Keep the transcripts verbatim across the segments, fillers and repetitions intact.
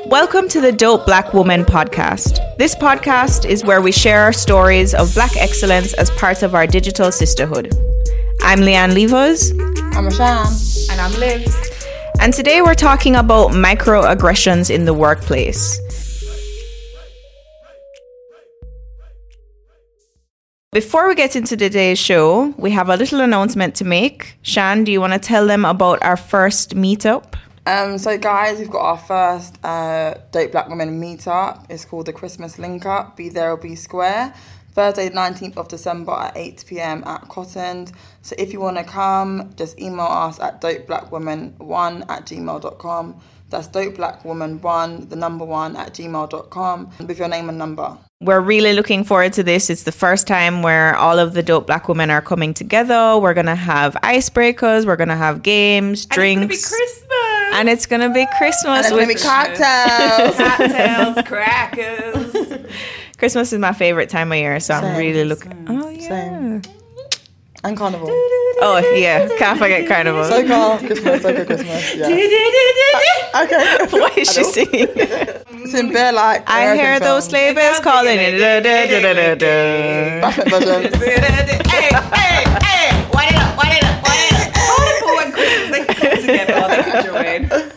Welcome to the Dope Black Woman podcast. This podcast is where we share our stories of Black excellence as part of our digital sisterhood. I'm Leanne Levos. I'm Rashan. And I'm Liv. And today we're talking about microaggressions in the workplace. Before we get into today's show, we have a little announcement to make. Shan, do you want to tell them about our first meetup? Um, so guys, we've got our first uh, Dope Black Women meetup. It's called the Christmas Link Up, Be There or Be Square. Thursday, nineteenth of December at eight p.m. at Cotton. So if you want to come, just email us at dopeblackwoman one at gmail dot com. That's dopeblackwoman one, the number one, at gmail dot com, with your name and number. We're really looking forward to this. It's the first time where all of the Dope Black Women are coming together. We're going to have icebreakers. We're going to have games, drinks. And it's going to be Christmas. And it's going to be Christmas. And it's going to be cocktails. Cocktails, crackers. Christmas is my favorite time of year, so Same. I'm really looking. Same. Oh, yeah. Same. And Carnival. Oh, yeah. Can't forget Carnival. So called Christmas, so called Christmas. Yeah. Okay. What is she singing? It's in Bear like. I American hear those film. sleigh bells calling it. Bashment version. Hey, hey, hey. Wind it up, wind it up, wind it up. Carnival and Christmas, they can come together. Oh, they can join.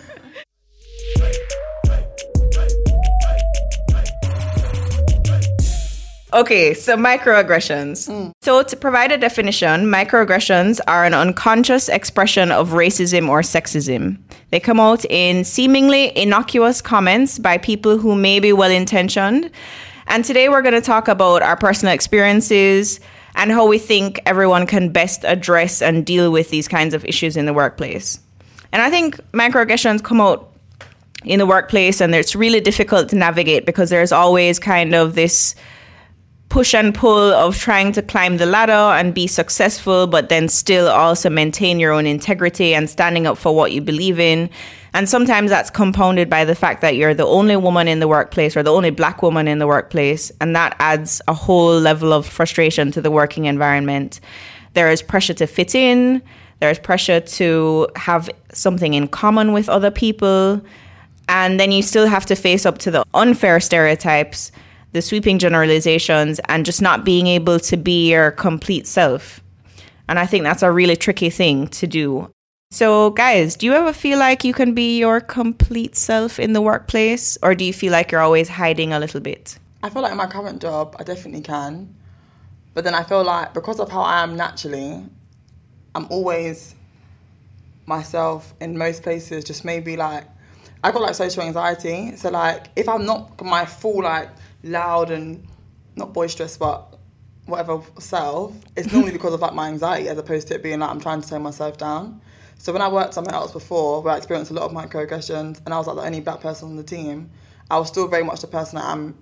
Okay, so microaggressions. Mm. So to provide a definition, microaggressions are an unconscious expression of racism or sexism. They come out in seemingly innocuous comments by people who may be well-intentioned. And today we're going to talk about our personal experiences and how we think everyone can best address and deal with these kinds of issues in the workplace. And I think microaggressions come out in the workplace and it's really difficult to navigate because there's always kind of this push and pull of trying to climb the ladder and be successful, but then still also maintain your own integrity and standing up for what you believe in. And sometimes that's compounded by the fact that you're the only woman in the workplace or the only Black woman in the workplace. And that adds a whole level of frustration to the working environment. There is pressure to fit in. There is pressure to have something in common with other people. And then you still have to face up to the unfair stereotypes, the sweeping generalizations, and just not being able to be your complete self. And I think that's a really tricky thing to do. So guys, do you ever feel like you can be your complete self in the workplace? Or do you feel like you're always hiding a little bit? I feel like in my current job, I definitely can. But then I feel like because of how I am naturally, I'm always myself in most places. Just maybe like, I got like social anxiety. So like, if I'm not my full like, loud and not boisterous but whatever self, it's normally because of like my anxiety as opposed to it being like I'm trying to tone myself down. So when I worked somewhere else before where I experienced a lot of microaggressions and I was like the only Black person on the team, I was still very much the person I am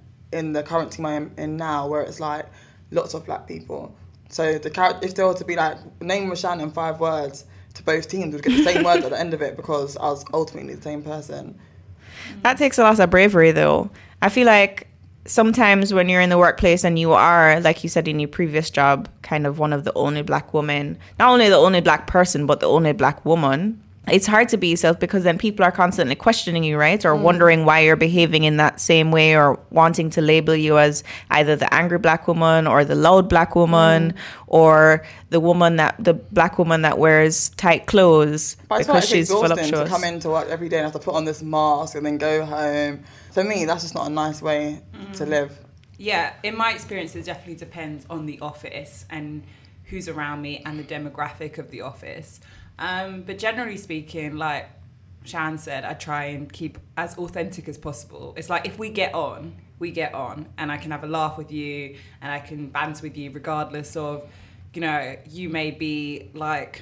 in the current team I am in now, where it's like lots of Black people. So the character, if there were to be like name Rashan in five words to both teams, would get the same words at the end of it because I was ultimately the same person. That takes a lot of bravery though. I feel like sometimes when you're in the workplace and you are, like you said in your previous job, kind of one of the only Black women, not only the only Black person, but the only Black woman, it's hard to be yourself because then people are constantly questioning you, right? Or mm. wondering why you're behaving in that same way or wanting to label you as either the angry Black woman or the loud Black woman mm. or the woman that, the Black woman that wears tight clothes but because she's voluptuous. It's to come into work every day and have to put on this mask and then go home. For me, that's just not a nice way mm. to live. Yeah, in my experience, it definitely depends on the office and who's around me and the demographic of the office. Um, but generally speaking, like Shan said, I try and keep as authentic as possible. It's like if we get on, we get on, and I can have a laugh with you and I can banter with you regardless of, you know, you may be like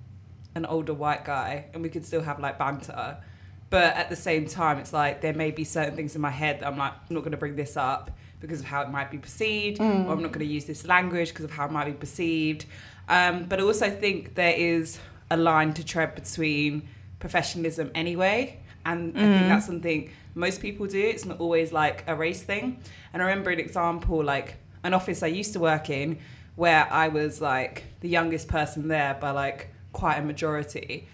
an older white guy and we could still have like banter. But at the same time, it's like there may be certain things in my head that I'm like, I'm not going to bring this up because of how it might be perceived, mm. or I'm not going to use this language because of how it might be perceived. Um, but I also think there is a line to tread between professionalism anyway. And mm. I think that's something most people do. It's not always like a race thing. And I remember an example, like an office I used to work in where I was like the youngest person there by like quite a majority.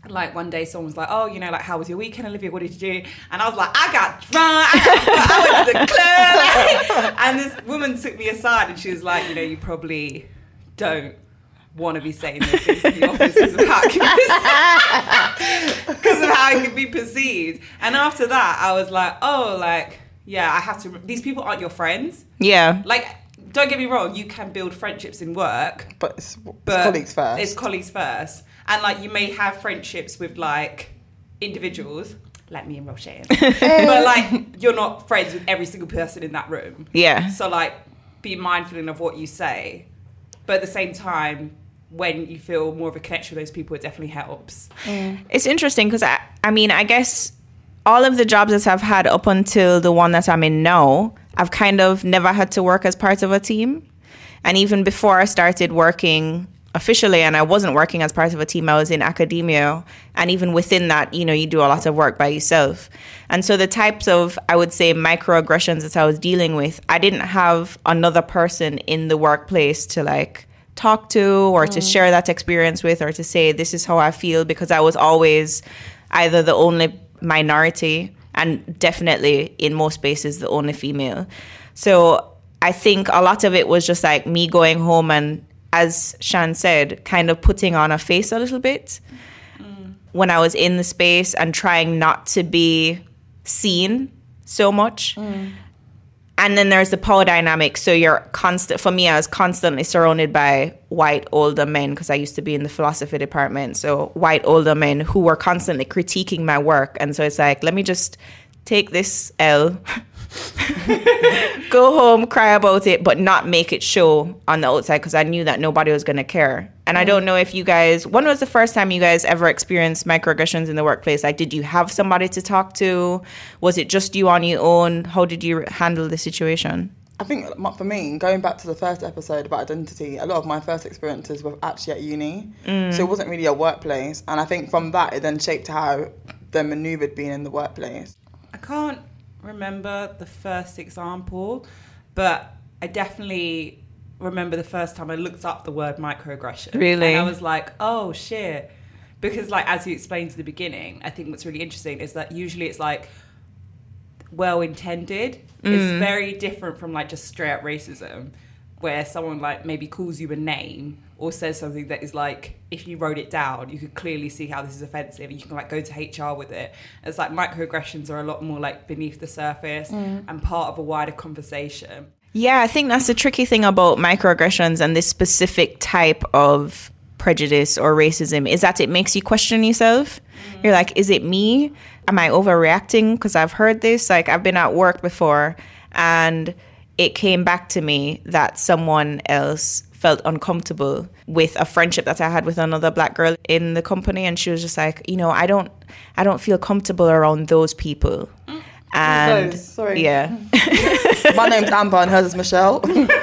like one day someone was like, oh, you know, like, how was your weekend, Olivia? What did you do? And I was like, I got drunk. I, I went to the club. And this woman took me aside and she was like, you know, you probably don't want to be saying those things in the office because of how it can be, because of how it can be perceived. And after that, I was like, oh, like, yeah, I have to, these people aren't your friends. Yeah. Like, don't get me wrong, you can build friendships in work. But it's, it's but colleagues first. It's colleagues first. And, like, you may have friendships with, like, individuals, like me and Roshane. But, like, you're not friends with every single person in that room. Yeah. So, like, be mindful of what you say. But at the same time, when you feel more of a connection with those people, it definitely helps. Mm. It's interesting because, I, I mean, I guess all of the jobs that I've had up until the one that I'm in now, I've kind of never had to work as part of a team. And even before I started working officially, and I wasn't working as part of a team, I was in academia. And even within that, you know, you do a lot of work by yourself. And so the types of, I would say, microaggressions that I was dealing with, I didn't have another person in the workplace to, like, talk to or mm. to share that experience with, or to say, this is how I feel, because I was always either the only minority and definitely in most spaces the only female. So I think a lot of it was just like me going home and, as Shan said, kind of putting on a face a little bit mm. when I was in the space and trying not to be seen so much. Mm. And then there's the power dynamic. So you're constant, for me, I was constantly surrounded by white older men because I used to be in the philosophy department. So white older men who were constantly critiquing my work. And so it's like, let me just take this L, go home, cry about it, but not make it show on the outside because I knew that nobody was going to care. And mm. I don't know if you guys, when was the first time you guys ever experienced microaggressions in the workplace? Like, did you have somebody to talk to? Was it just you on your own? How did you handle the situation? I think for me, going back to the first episode about identity, a lot of my first experiences were actually at uni. Mm. So it wasn't really a workplace. And I think from that, it then shaped how they manoeuvred being in the workplace. I can't remember the first example, but I definitely remember the first time I looked up the word microaggression. Really? And I was like, oh, shit. Because, like, as you explained to the beginning, I think what's really interesting is that usually it's, like, well-intended. Mm. It's very different from, like, just straight-up racism, where someone, like, maybe calls you a name or says something that is, like, if you wrote it down, you could clearly see how this is offensive and you can, like, go to H R with it. It's like microaggressions are a lot more, like, beneath the surface mm. and part of a wider conversation. Yeah, I think that's the tricky thing about microaggressions and this specific type of prejudice or racism is that it makes you question yourself. Mm. You're like, is it me? Am I overreacting? Because I've heard this. Like, I've been at work before and it came back to me that someone else felt uncomfortable with a friendship that I had with another black girl in the company, and she was just like, you know, I don't, I don't feel comfortable around those people. Mm. And those, sorry, yeah, my name's Amber and hers is Michelle.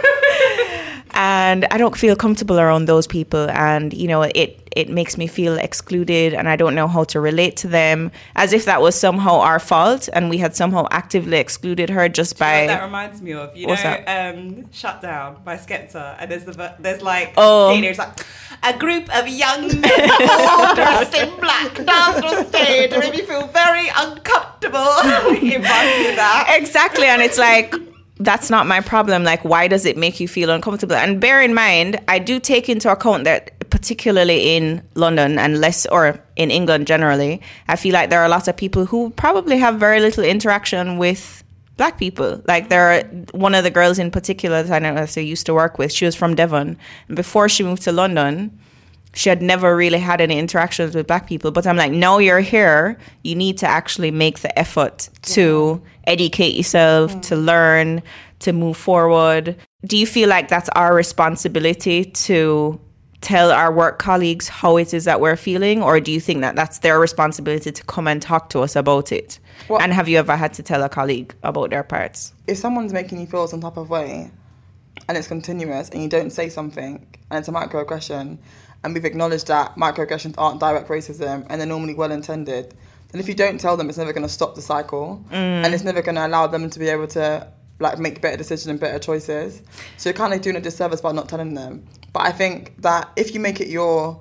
And I don't feel comfortable around those people, and you know, it it makes me feel excluded, and I don't know how to relate to them, as if that was somehow our fault, and we had somehow actively excluded her just Do you by. know what that reminds me of, you What's know, um, Shut Down by Skepta, and there's the there's like oh. there's like a group of young men all dressed in black dance on stage, and made me feel very uncomfortable. It reminds me of that. Exactly, and it's like, that's not my problem. Like, why does it make you feel uncomfortable? And bear in mind, I do take into account that particularly in London and less, or in England generally, I feel like there are lots of people who probably have very little interaction with black people. Like, there are, one of the girls in particular that I know that I used to work with, she was from Devon. And before she moved to London, she had never really had any interactions with black people. But I'm like, now you're here, you need to actually make the effort to educate yourself, mm. to learn, to move forward. Do you feel like that's our responsibility to tell our work colleagues how it is that we're feeling? Or do you think that that's their responsibility to come and talk to us about it? Well, and have you ever had to tell a colleague about their parts? If someone's making you feel some type of way and it's continuous and you don't say something and it's a microaggression, and we've acknowledged that microaggressions aren't direct racism and they're normally well-intended, then if you don't tell them, it's never going to stop the cycle. Mm. And it's never going to allow them to be able to, like, make better decisions and better choices. So you're kind of doing a disservice by not telling them. But I think that if you make it your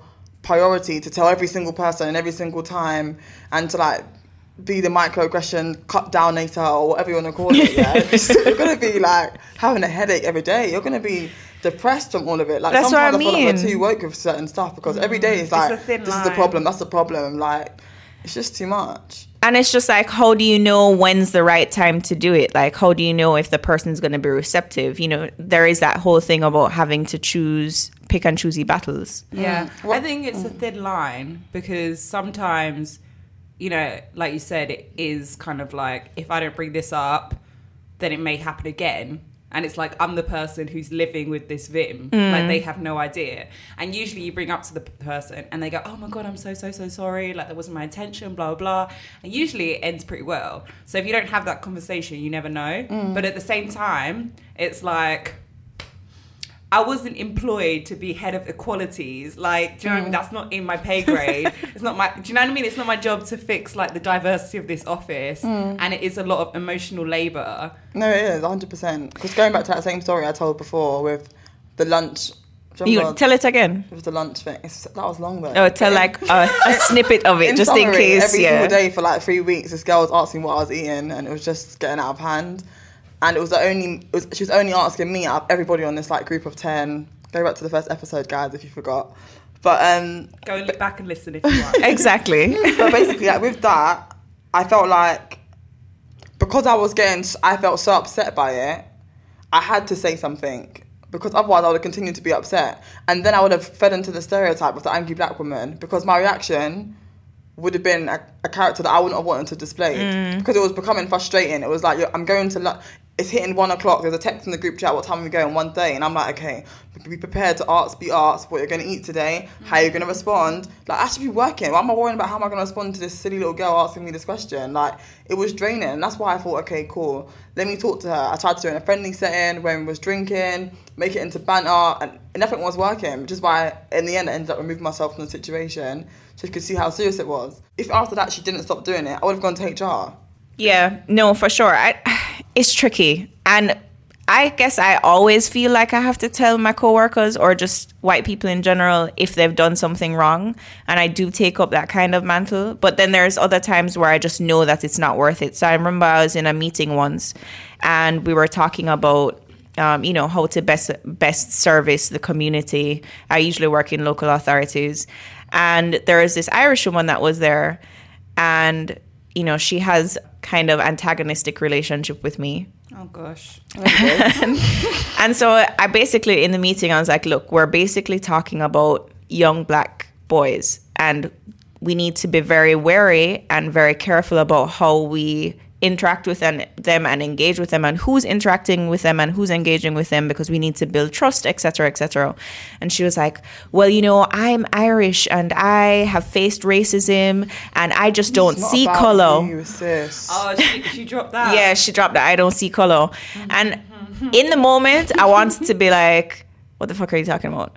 priority to tell every single person and every single time and to like be the microaggression cut downator or whatever you want to call it. Yeah, you're gonna be like having a headache every day. You're gonna be depressed from all of it. Like That's sometimes what I I feel like mean. we're too woke with certain stuff because every day is like It's a thin this is the line. problem, that's the problem. Like it's just too much. And it's just like, how do you know when's the right time to do it? Like, how do you know if the person's going to be receptive? You know, there is that whole thing about having to choose, pick and choosy battles. Yeah, Mm. I think it's a thin line because sometimes, you know, like you said, it is kind of like if I don't bring this up, then it may happen again. And it's like I'm the person who's living with this victim. Like they have no idea. And usually you bring up to the p- person and they go, oh my God, I'm so, so, so sorry. Like that wasn't my intention, blah, blah, blah. And usually it ends pretty well. So if you don't have that conversation, you never know. But at the same time, it's like, I wasn't employed to be head of equalities. Like, do you know what I mean? That's not in my pay grade. It's not my, do you know what I mean? It's not my job to fix like the diversity of this office. And it is a lot of emotional labor. No, it is one hundred percent. Because going back to that same story I told before with the lunch. do You remember tell it again. with the lunch thing. It's, that was long though. Oh, tell like a, a snippet of it, in just summary, in case. every Yeah. single day for like three weeks, this girl was asking what I was eating, and it was just getting out of hand. And it was the only, it was, she was only asking me out of everybody on this like group of ten. Go back to the first episode, guys, if you forgot. But um, Go and look back and listen if you want. Exactly. but basically, like with that, I felt like because I was getting, I felt so upset by it. I had to say something because otherwise I would have continued to be upset, and then I would have fed into the stereotype of the angry black woman because my reaction would have been a, a character that I wouldn't have wanted to display Mm. because it was becoming frustrating. It was like, I'm going to, lu- it's hitting one o'clock, there's a text in the group chat, what time are we going one day? And I'm like, okay, be prepared to ask, be asked, what you're going to eat today, how you're going to respond. Like, I should be working. Why am I worrying about how am I going to respond to this silly little girl asking me this question? Like, it was draining. And that's why I thought, okay, cool, let me talk to her. I tried to do it in a friendly setting when we was drinking, make it into banter, and nothing was working, which is why in the end I ended up removing myself from the situation so she could see how serious it was. If after that she didn't stop doing it, I would have gone to H R. Yeah, no, for sure. I, it's tricky. And I guess I always feel like I have to tell my coworkers or just white people in general if they've done something wrong. And I do take up that kind of mantle. But then there's other times where I just know that it's not worth it. So I remember I was in a meeting once and we were talking about Um, you know, how to best best service the community. I usually work in local authorities. And there is this Irish woman that was there. And, you know, she has kind of antagonistic relationship with me. Oh, gosh. and, and so I basically, in the meeting, I was like, look, we're basically talking about young black boys. And we need to be very wary and very careful about how we interact with them and engage with them and who's interacting with them and who's engaging with them because we need to build trust, et cetera, et cetera. And she was like, well, you know, I'm Irish and I have faced racism and I just don't It's not see about color. you, sis. Oh, she, she dropped that. Yeah, she dropped that. I don't see color. And in the moment, I wanted to be like, what the fuck are you talking about?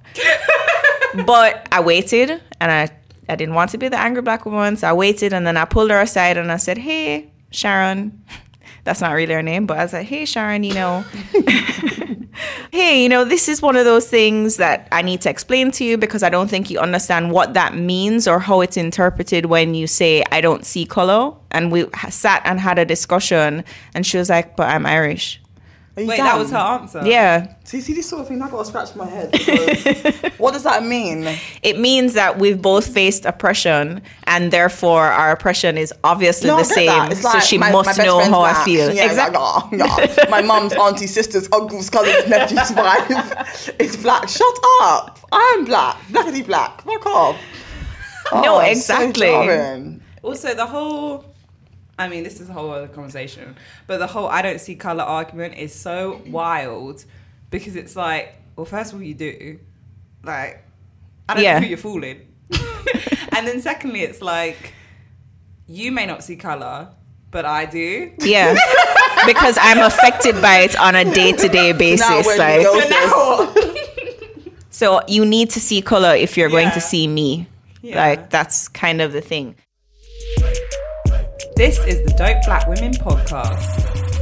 But I waited and I, I didn't want to be the angry black woman. So I waited and then I pulled her aside and I said, hey, Sharon, that's not really her name, but I was like, hey, Sharon, you know, hey, you know, this is one of those things that I need to explain to you because I don't think you understand what that means or how it's interpreted when you say, I don't see color. And we sat and had a discussion and she was like, but I'm Irish. Are you Wait, dumb? that was her answer? Yeah. See, see this sort of thing, I got to scratch my head. because what does that mean? It means that we've both faced oppression and therefore our oppression is obviously No, I the get same. that. It's so like she my- my must best know friend's how I black. feel. Yeah, exactly. like, oh, yeah. My mum's auntie, sisters, uncles, cousins, nephews, wife is black. Shut up. I'm black. Blackity black. Fuck off. No, Oh, it's exactly. So jarring. Also, the whole, I mean, this is a whole other conversation, but the whole I don't see colour argument is so wild because it's like, well, first of all, you do. Like, I don't Yeah. know who you're fooling. And then secondly, it's like, you may not see colour, but I do. Yeah. Because I'm affected by it on a day-to-day basis. Now where like, you go, So now, so you need to see color if you're going Yeah. to see me. Yeah. Like, that's kind of the thing. this is the Dope Black Women podcast.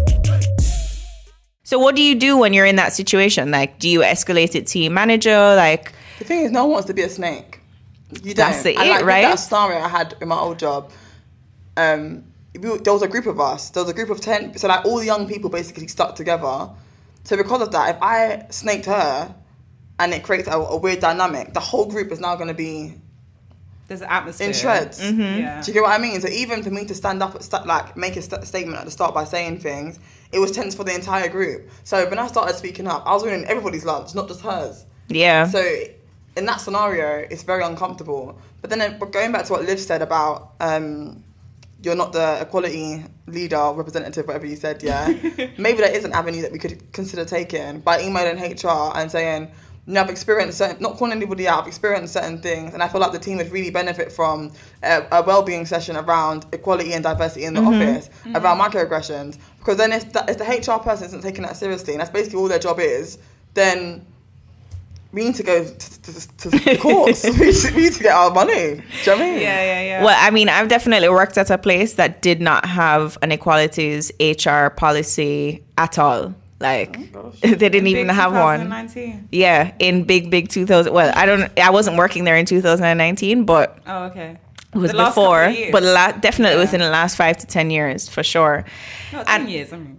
So what do you do when you're in that situation? Like, do you escalate it to your manager? Like, The thing is, no one wants to be a snake. You don't. That's the and, it, like, right? That scenario I had in my old job, um, we, there was a group of us. There was a group of ten. So like all the young people basically stuck together. So because of that, if I snaked her, and it creates a, a weird dynamic, the whole group is now going to be there's an atmosphere in shreds. Mm-hmm. Yeah. Do you get what I mean? So even for me to stand up, at st- like make a st- statement at the start by saying things, it was tense for the entire group. So when I started speaking up, I was ruining everybody's lunch, not just hers. Yeah. So in that scenario, it's very uncomfortable. But then uh, going back to what Liv said about um, you're not the equality leader, representative, whatever you said, yeah, maybe there is an avenue that we could consider taking by emailing H R and saying, you know, I've experienced certain, not calling anybody out, I've experienced certain things, and I feel like the team would really benefit from a, a well-being session around equality and diversity in the mm-hmm. office, mm-hmm. around microaggressions. Because then if the, if the H R person isn't taking that seriously, and that's basically all their job is, then we need to go to, to, to the courts. we, need, we need to get our money. Do you know what I mean? Yeah, yeah, yeah. Well, I mean, I've definitely worked at a place that did not have an equalities H R policy at all. Like, oh, they didn't in even have one. Yeah, in big, big two thousand. Well, I don't. I wasn't working there in two thousand nineteen, but oh, okay. It was the last before, but la- definitely yeah. within the last five to ten years, for sure. Not ten and years. I mean,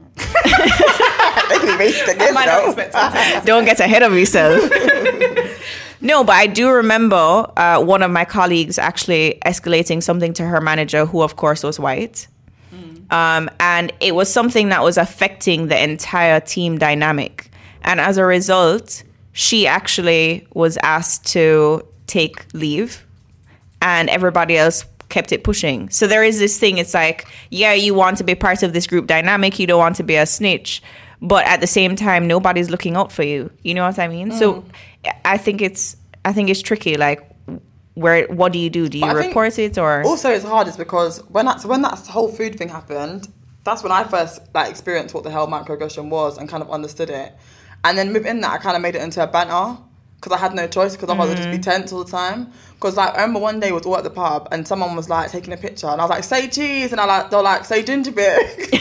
don't get ahead of yourself. No, but I do remember uh, one of my colleagues actually escalating something to her manager, who of course was white. Um, and it was something that was affecting the entire team dynamic. And as a result, she actually was asked to take leave, and everybody else kept it pushing. So there is this thing. It's like, yeah, you want to be part of this group dynamic. You don't want to be a snitch. But at the same time, nobody's looking out for you. You know what I mean? Mm. So I think it's I think it's tricky. Like, where what do you do? Do you report it or? Also, it's hard is because when that when that whole food thing happened, that's when I first like experienced what the hell microaggression was and kind of understood it. And then within that, I kind of made it into a banter because I had no choice because otherwise mm. I'd just be tense all the time. Because like I remember one day we was all at the pub and someone was like taking a picture and I was like, say cheese, and I like they're like, say ginger beer.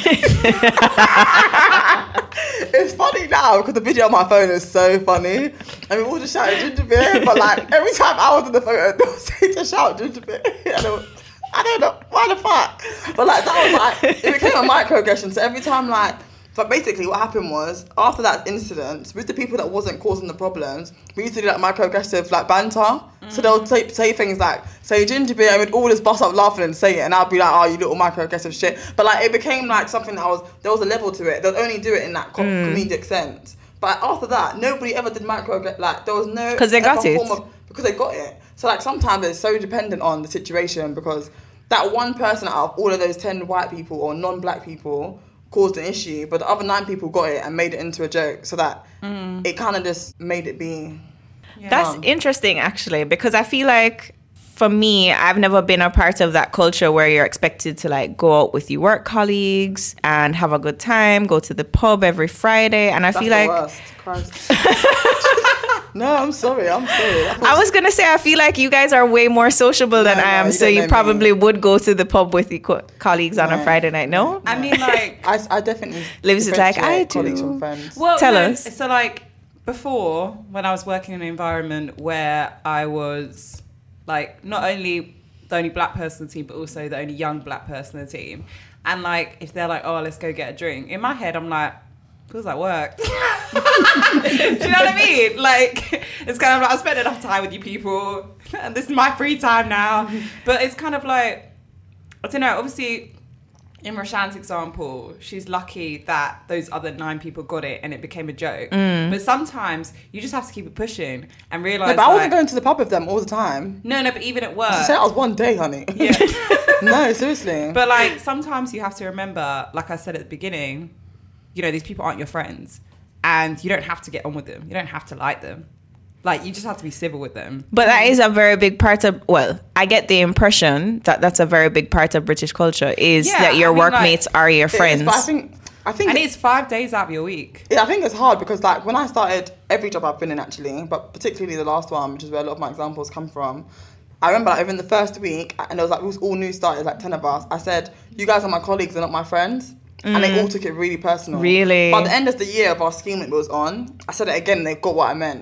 It's funny now because the video on my phone is so funny. I mean, we all just shouted ginger beer, but like every time I was in the photo, they would say to shout ginger beer. I don't, I don't know why the fuck, but like that was like it became a microaggression. So every time like. But basically what happened was, after that incident, with the people that wasn't causing the problems, we used to do like microaggressive like banter. Mm. So they'll say, say things like, say ginger beer, and we'd all just bust up laughing and say it, and I'd be like, oh, you little microaggressive shit. But like it became like something that was, there was a level to it. They'd only do it in that com- mm. comedic sense. But after that, nobody ever did microaggression, like there was no... Because they got it. Of, because they got it. So like sometimes it's so dependent on the situation because that one person out of all of those ten white people or non-black people caused an issue, but the other nine people got it and made it into a joke so that mm. it kind of just made it be... Yeah. That's um, interesting, actually, because I feel like, for me, I've never been a part of that culture where you're expected to, like, go out with your work colleagues and have a good time, go to the pub every Friday, and I that's feel the like... worst. Christ. No, I'm sorry, I'm sorry. Was... I was going to say, I feel like you guys are way more sociable no, than I am, no, you so you probably me. would go to the pub with your co- colleagues no. on a Friday night, no? no. I mean, like... I, I definitely... Lives is like, I do. Colleagues from friends. Well, Tell no, us. So, like, before, when I was working in an environment where I was, like, not only the only black person on the team, but also the only young black person on the team, and, like, if they're like, oh, let's go get a drink, in my head, I'm like... feels like work. Do you know what I mean? Like, it's kind of like, I've spent enough time with you people, and this is my free time now. But it's kind of like, I don't know, obviously, in Rashan's example, she's lucky that those other nine people got it and it became a joke. Mm. But sometimes you just have to keep it pushing and realise No, but I like, wasn't going to the pub with them all the time. No, no, but even at work. I said I was one day, honey. Yeah. No, seriously. But like, sometimes you have to remember, like I said at the beginning, you know, these people aren't your friends and you don't have to get on with them. You don't have to like them. Like, you just have to be civil with them. But that is a very big part of, well, I get the impression that that's a very big part of British culture is yeah, that your I mean, workmates like, are your friends. Is, but I think, I think and it's five days out of your week. Yeah, I think it's hard because like when I started every job I've been in actually, but particularly the last one, which is where a lot of my examples come from, I remember like, even the first week, and it was like, it was all new starters, like ten of us, I said, you guys are my colleagues, they're not my friends. Mm. And they all took it really personal. Really? By the end of the year of our scheme that was on, I said it again, they got what I meant.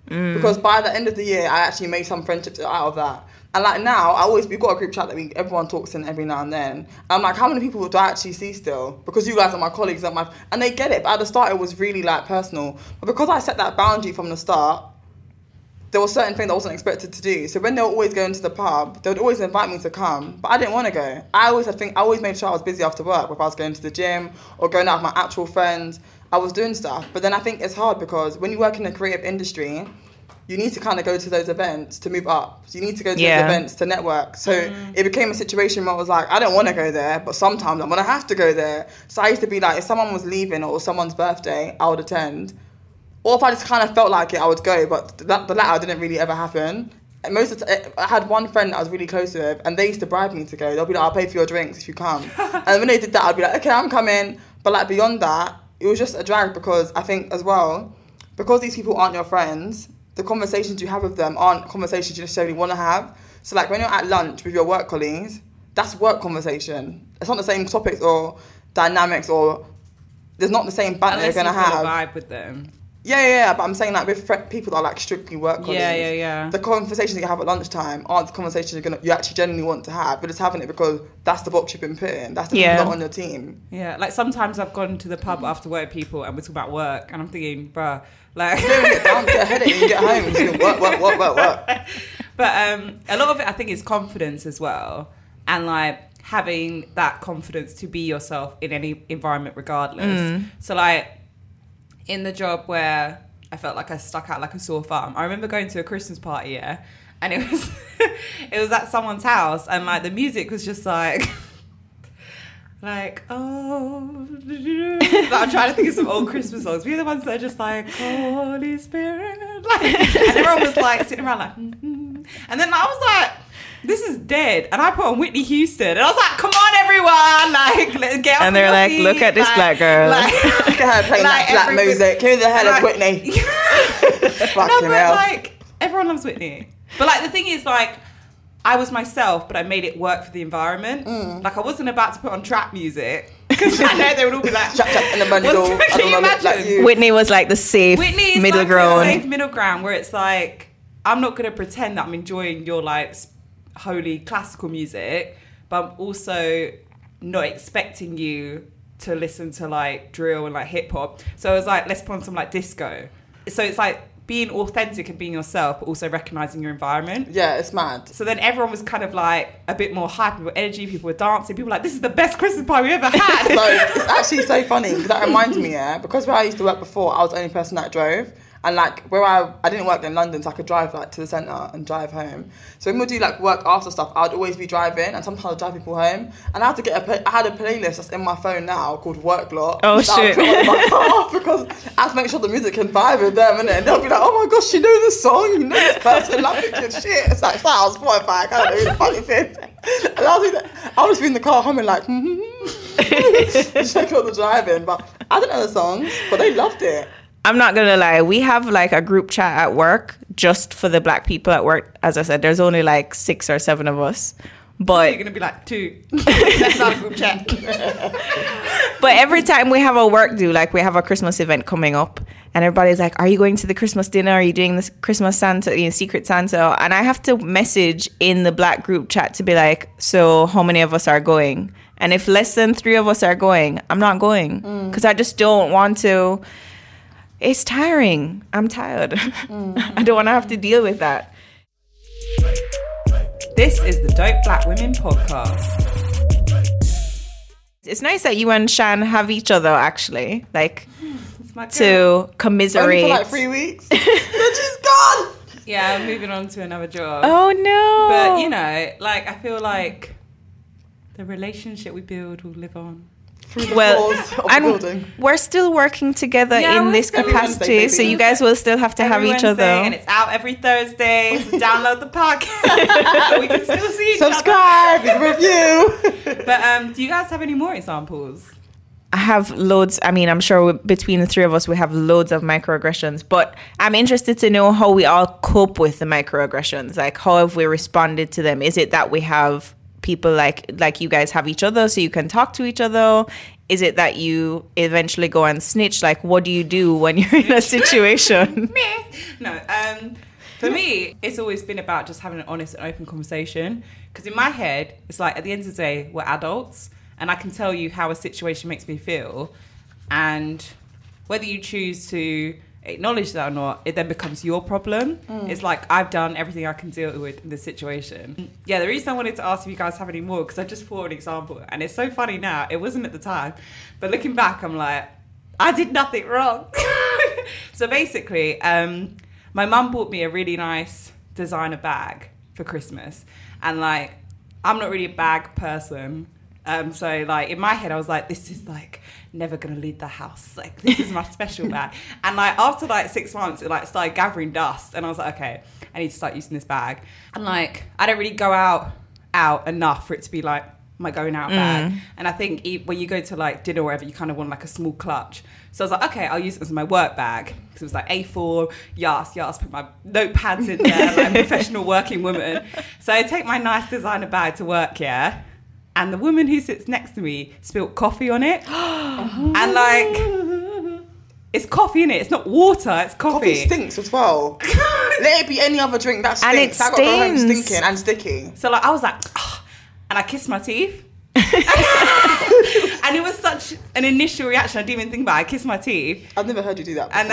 Mm. Because by the end of the year, I actually made some friendships out of that. And like now, I always, we've got a group chat that we everyone talks in every now and then. I'm like, how many people do I actually see still? Because you guys are my colleagues, and my, and they get it. But at the start, it was really like personal. But because I set that boundary from the start, there were certain things I wasn't expected to do. So when they were always going to the pub, they would always invite me to come, but I didn't want to go. I always had think I always made sure I was busy after work, whether I was going to the gym or going out with my actual friends. I was doing stuff. But then I think it's hard because when you work in the creative industry, you need to kind of go to those events to move up. So you need to go to yeah. those events to network. So mm. it became a situation where I was like, I don't want to go there, but sometimes I'm going to have to go there. So I used to be like, if someone was leaving or someone's birthday, I would attend. Or if I just kind of felt like it, I would go. But that, the latter didn't really ever happen. And most of the t- I had one friend that I was really close with, and they used to bribe me to go. They'll be like, I'll pay for your drinks if you come. And when they did that, I'd be like, okay, I'm coming. But like beyond that, it was just a drag because I think as well, because these people aren't your friends, the conversations you have with them aren't conversations you necessarily want to have. So like when you're at lunch with your work colleagues, that's work conversation. It's not the same topics or dynamics, or there's not the same banter you're going to have. Unless you vibe with them. Yeah, yeah, yeah, but I'm saying like with fr- people that are like strictly work colleagues. Yeah, yeah, yeah. The conversations you have at lunchtime aren't the conversations you're gonna you actually genuinely want to have. You're just having it because that's the box you've been put in. That's the yeah. people that are on your team. Yeah, like sometimes I've gone to the pub after work, people, and we talk about work, and I'm thinking, bruh, like you don't get down, get a headache, and you get home and you work, work, work, work, work. But um, a lot of it, I think, is confidence as well, and like having that confidence to be yourself in any environment, regardless. Mm. So like in the job where I felt like I stuck out like a sore thumb. I remember going to a Christmas party, yeah, and it was it was at someone's house, and like the music was just like, like oh, like, I'm trying to think of some old Christmas songs. We are the ones that are just like Holy Spirit, like, and everyone was like sitting around like, mm-hmm. And then I was like, this is dead, and I put on Whitney Houston, and I was like, come on everyone, like let's get off. And they're like, feet. Look at this like, black girl. Like, look at her playing like that black music. Who the hell like, is Whitney? No, but hell. like everyone loves Whitney. But like the thing is, like I was myself, but I made it work for the environment. Mm. Like I wasn't about to put on trap music because I know they would all be like, trap, trap in the bundle. Can you imagine? Like you. Whitney was like the safe Whitney is middle like ground. The safe middle ground where it's like I'm not going to pretend that I'm enjoying your like holy classical music, but I'm also not expecting you to listen to like drill and like hip hop. So I was like, let's put on some like disco. So it's like being authentic and being yourself, but also recognizing your environment. Yeah, it's mad. So then everyone was kind of like a bit more hyper with energy. People were dancing. People were like, this is the best Christmas party we ever had. So it's actually so funny because that reminds me, yeah, because where I used to work before, I was the only person that drove. And like where I I didn't work in London, so I could drive like to the centre and drive home. So when we do like work after stuff, I'd always be driving, and sometimes I'd drive people home. And I had to get a play- I had a playlist that's in my phone now called Work Lot. Oh that shit! I put on my car because I have to make sure the music can vibe with them, innit? And they'll be like, oh my gosh, you know this song, you know this person, love it, good shit. It's like, shout out Spotify, I can't know who the fuck it is. And I was, I was in the car humming like, mm-hmm. Just like all the driving, but I didn't know the songs, but they loved it. I'm not gonna lie, we have like a group chat at work just for the black people at work. As I said, there's only like six or seven of us, but you're gonna be like two. That's not a group chat. But every time we have a work do, like we have a Christmas event coming up, and everybody's like, are you going to the Christmas dinner? Are you doing this Christmas Santa, you know, Secret Santa? And I have to message in the black group chat to be like, so how many of us are going? And if less than three of us are going, I'm not going because mm. I just don't want to. It's tiring. I'm tired. Mm. I don't want to have to deal with that. This is the Dope Black Women podcast. It's nice that you and Shan have each other, actually. Like, to commiserate. Only for like three weeks. Then she's gone. Yeah, I'm moving on to another job. Oh, no. But, you know, like, I feel like the relationship we build will live on. Well, and we're still working together yeah, in this capacity, Wednesday, so you guys will still have to every have each Wednesday, other. And it's out every Thursday, so download the podcast so we can still see each Subscribe, other. Review. But um, do you guys have any more examples? I have loads. I mean, I'm sure between the three of us, we have loads of microaggressions, but I'm interested to know how we all cope with the microaggressions. Like, how have we responded to them? Is it that we have people like like you guys have each other so you can talk to each other? Is it that you eventually go and snitch? Like, what do you do when you're in a situation? No, um, for me, it's always been about just having an honest and open conversation. Because in my head, it's like, at the end of the day, we're adults, and I can tell you how a situation makes me feel. And whether you choose to acknowledge that or not, it then becomes your problem. Mm. It's like, I've done everything I can deal with in this situation. Yeah, the reason I wanted to ask if you guys have any more, because I just thought an example, and it's so funny now. It wasn't at the time, but looking back, I'm like, I did nothing wrong. So basically, um, my mum bought me a really nice designer bag for Christmas, and like, I'm not really a bag person. Um, so like in my head, I was like, this is like never gonna leave the house. Like, this is my special bag. And like after like six months, it like started gathering dust, and I was like, okay, I need to start using this bag. And like, I don't really go out out enough for it to be like my going out mm. bag. And I think when you go to like dinner or whatever, you kind of want like a small clutch. So I was like, okay, I'll use it as my work bag, because it was like A four, yas, yas, put my notepads in there, like a professional working woman. So I take my nice designer bag to work, yeah. And the woman who sits next to me spilt coffee on it. And like, it's coffee in it. It's not water, it's coffee. Coffee stinks as well. Let it be any other drink that stinks. And it I got to go home stains. stinking and sticky. So like, I was like, oh, and I kissed my teeth. And it was such an initial reaction. I didn't even think about it. I kissed my teeth. I've never heard you do that before. And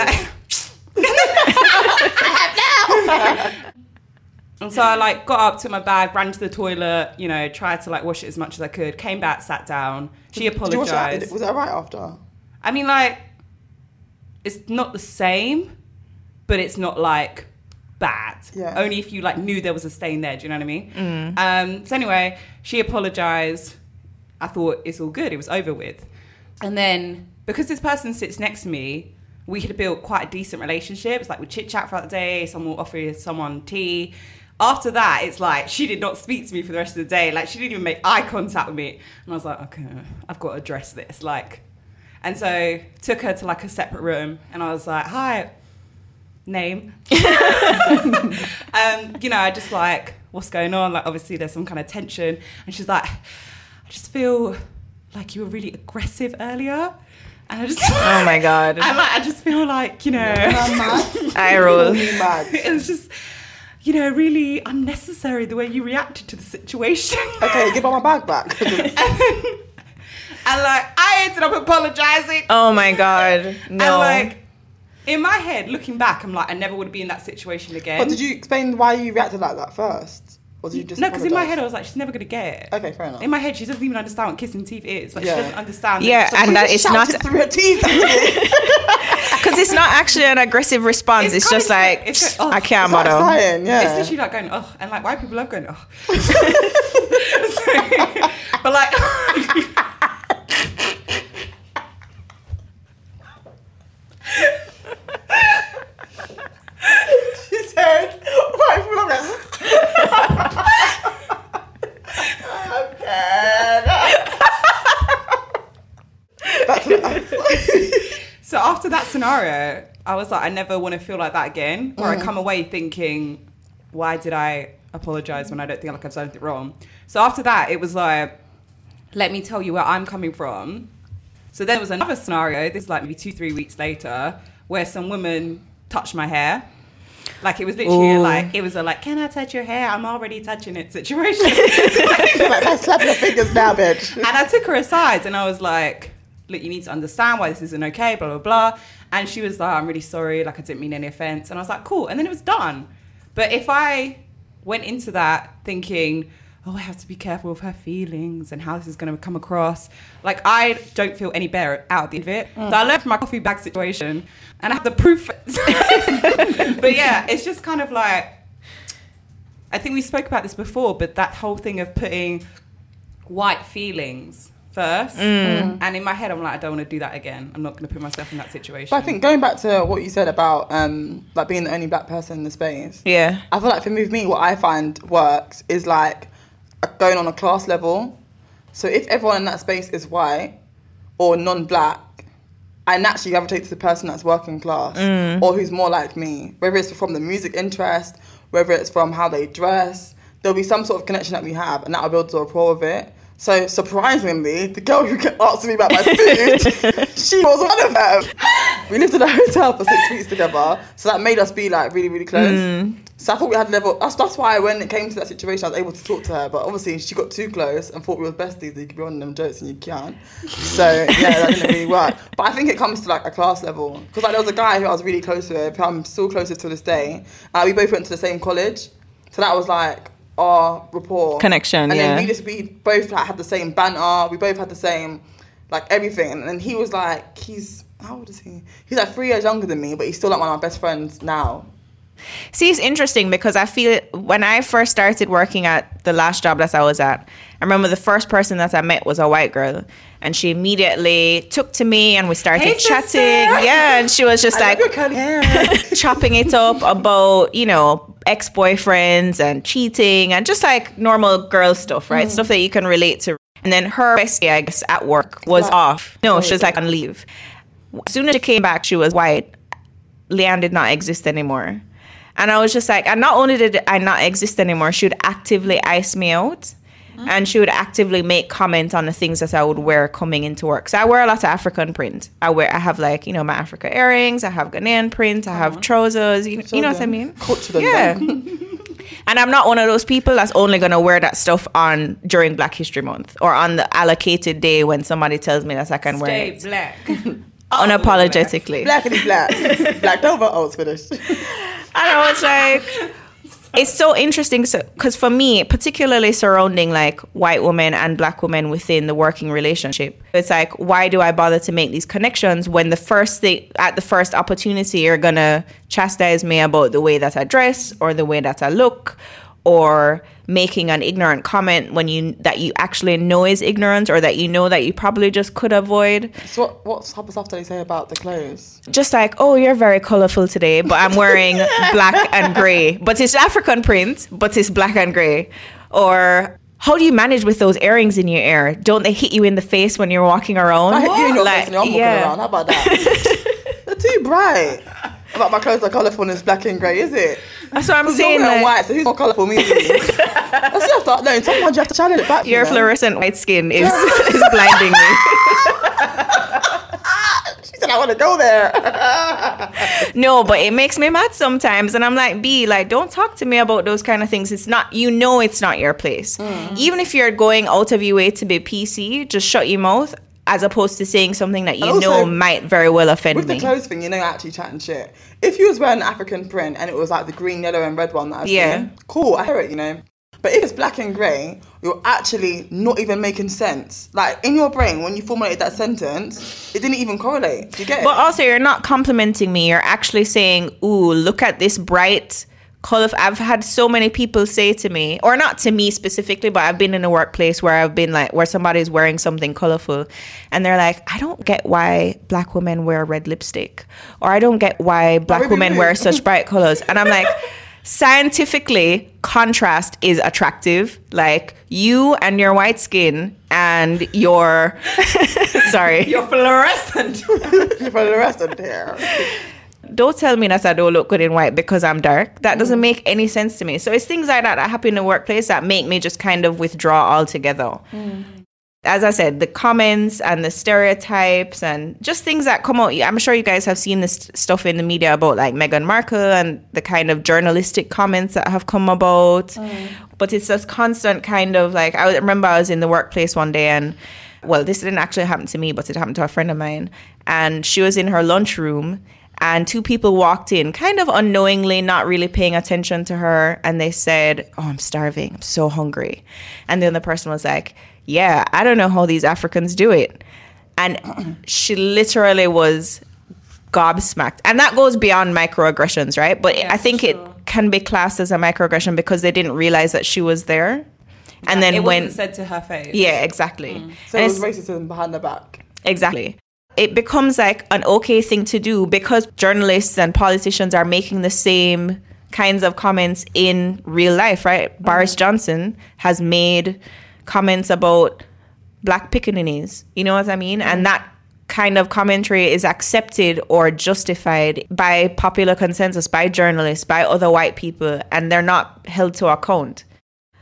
I... And so I like got up, took my bag, ran to the toilet, you know, tried to like wash it as much as I could, came back, sat down. She Did apologized. you wash that? Was that right after? I mean, like, it's not the same, but it's not like bad. Yeah. Only if you like knew there was a stain there, do you know what I mean? Mm. Um, so anyway, she apologized. I thought it's all good, it was over with. And then because this person sits next to me, we had built quite a decent relationship. It's like we chit chat throughout the day, someone will offer someone tea. After that, it's like she did not speak to me for the rest of the day. Like, she didn't even make eye contact with me. And I was like, okay, I've got to address this. Like, and so took her to like a separate room, and I was like, hi, name. um, you know, I just like, what's going on? Like, obviously there's some kind of tension. And she's like, I just feel like you were really aggressive earlier. And I just, oh my God. And like, I just feel like, you know, I roll. It was just, you know, really unnecessary the way you reacted to the situation. Okay, give her my bag back. and, then, and like, I ended up apologizing. Oh my God. No. And like, in my head, looking back, I'm like, I never would be in that situation again. But did you explain why you reacted like that first? Or did you just no, because in my apologise? head I was like, she's never gonna get it. Okay, fair enough. In my head, she doesn't even understand what kissing teeth is. Like, Yeah. she doesn't understand. Yeah, So and she that just it's shouted not- through her teeth. Because it's not actually an aggressive response. It's, It's just kind of like, like- it's like, oh, I can't It's like bother. exciting, yeah. It's literally like going, oh, and like white people love going, oh. So, but like, She said, white people are like, I'm dead. That's what so after that scenario, I was like, I never want to feel like that again. Or Mm. I come away thinking, why did I apologize when I don't think like I've done anything wrong? So after that, it was like, let me tell you where I'm coming from. So then there was another scenario, this is like maybe two, three weeks later, where some woman touched my hair. Like, it was literally Ooh. like, it was a like, can I touch your hair? I'm already touching it situation. like, I slap your fingers now, bitch. And I took her aside and I was like, look, you need to understand why this isn't okay, blah, blah, blah. And she was like, I'm really sorry, like, I didn't mean any offense. And I was like, cool. And then it was done. But if I went into that thinking, oh, I have to be careful of her feelings and how this is going to come across, like, I don't feel any better out of it. Mm. So I learned from my coffee bag situation and I have the proof. But yeah, it's just kind of like, I think we spoke about this before, but that whole thing of putting white feelings first. Mm. And in my head, I'm like, I don't want to do that again. I'm not going to put myself in that situation. But I think going back to what you said about um, like being the only black person in the space, Yeah. I feel like for me, what I find works is like going on a class level. So if everyone in that space is white or non-black, I naturally gravitate to the person that's working class or who's more like me, whether it's from the music interest, whether it's from how they dress, there'll be some sort of connection that we have, and that'll build a rapport with it. So surprisingly, the girl who kept asking me about my food, she was one of them. We lived in a hotel for six weeks together, so that made us be like really, really close. Mm. So I thought we had level. That's that's why when it came to that situation, I was able to talk to her. But obviously, she got too close and thought we were besties. You could be on them jokes and you can't. So yeah, that didn't really work. But I think it comes to like a class level, because like there was a guy who I was really close with, who I'm still close with to this day. Uh, we both went to the same college, so that was like our rapport connection. And yeah. then we just we both like, had the same banter. We both had the same like everything. And then he was like, he's how old is he? He's like three years younger than me, but he's still like one of my best friends now. See, it's interesting because I feel when I first started working at the last job that I was at, I remember the first person that I met was a white girl, and she immediately took to me and we started hey, chatting. sister. Yeah, and she was just I like chopping it up about, you know, ex-boyfriends and cheating and just like normal girl stuff, right? Mm. Stuff that you can relate to. And then her bestie, I guess, at work was What? off. No, Oh, she was yeah. like on leave. As soon as she came back, she was white. Leanne did not exist anymore. And I was just like, and not only did I not exist anymore, she would actively ice me out. Mm-hmm. And she would actively make comments on the things that I would wear coming into work. So I wear a lot of African print. I wear, I have like, you know, my Africa earrings. I have Ghanaian print. I have uh-huh. trousers. You, you know what I mean? Culture yeah. And I'm not one of those people that's only going to wear that stuff on during Black History Month or on the allocated day when somebody tells me that I can Stay wear it. black. Unapologetically. Black and black. Black over. Oh, it's finished. And I was like, it's so interesting because so, for me, particularly surrounding like white women and black women within the working relationship, it's like, why do I bother to make these connections when the first thing, at the first opportunity, you're going to chastise me about the way that I dress or the way that I look, or making an ignorant comment when you that you actually know is ignorant, or that you know that you probably just could avoid. So what, what type of stuff do they say about the clothes? Just like, oh, you're very colourful today, but I'm wearing black and grey. But it's African print, but it's black and grey. Or, how do you manage with those earrings in your ear? Don't they hit you in the face when you're walking around? I hit you in your like, face and you're walking yeah. around. How about that? They're too bright. About my clothes are colourful and it's black and grey, is it? That's what I'm Because saying. you're wearing Like, white, so who's more colourful, me or you? That's what you have to, no, sometimes you have to channel it back. your you know? fluorescent white skin is, is blinding me. She said, I want to go there. No, but it makes me mad sometimes. And I'm like, B, like, don't talk to me about those kind of things. It's not, you know, it's not your place. Mm. Even if you're going out of your way to be P C, just shut your mouth, as opposed to saying something that you also, know might very well offend with me. With the clothes thing, you know, you're actually chatting shit. If you was wearing an African print and it was like the green, yellow and red one that I've yeah. seen, cool, I hear it, you know. But if it's black and grey, you're actually not even making sense. Like, in your brain, when you formulated that sentence, it didn't even correlate. Do you get it? But also, you're not complimenting me. You're actually saying, ooh, look at this bright, colorful. I've had so many people say to me, or not to me specifically, but I've been in a workplace where I've been like, where somebody's wearing something colorful. And they're like, I don't get why black women wear red lipstick. Or I don't get why black women wear such bright colors. And I'm like... Scientifically, contrast is attractive. Like, you and your white skin and your sorry, your fluorescent, your fluorescent hair. Don't tell me that I don't look good in white because I'm dark. That doesn't make any sense to me. So it's things like that that happen in the workplace that make me just kind of withdraw altogether. Mm. As I said, the comments and the stereotypes and just things that come out. I'm sure you guys have seen this stuff in the media about like Meghan Markle and the kind of journalistic comments that have come about. Mm. But it's this constant kind of like, I remember I was in the workplace one day and, well, this didn't actually happen to me, but it happened to a friend of mine. And she was in her lunchroom and two people walked in kind of unknowingly, not really paying attention to her. And they said, oh, I'm starving. I'm so hungry. And the other person was like, yeah, I don't know how these Africans do it. And she literally was gobsmacked. And that goes beyond microaggressions, right? But yeah, I think sure. it can be classed as a microaggression because they didn't realize that she was there. Yeah, and then it when wasn't said to her face. Yeah, exactly. Mm. So and it was racism behind the back. Exactly. It becomes like an okay thing to do because journalists and politicians are making the same kinds of comments in real life, right? Mm-hmm. Boris Johnson has made comments about black pickaninnies, you know what I mean? Mm-hmm. And that kind of commentary is accepted or justified by popular consensus, by journalists, by other white people, and they're not held to account.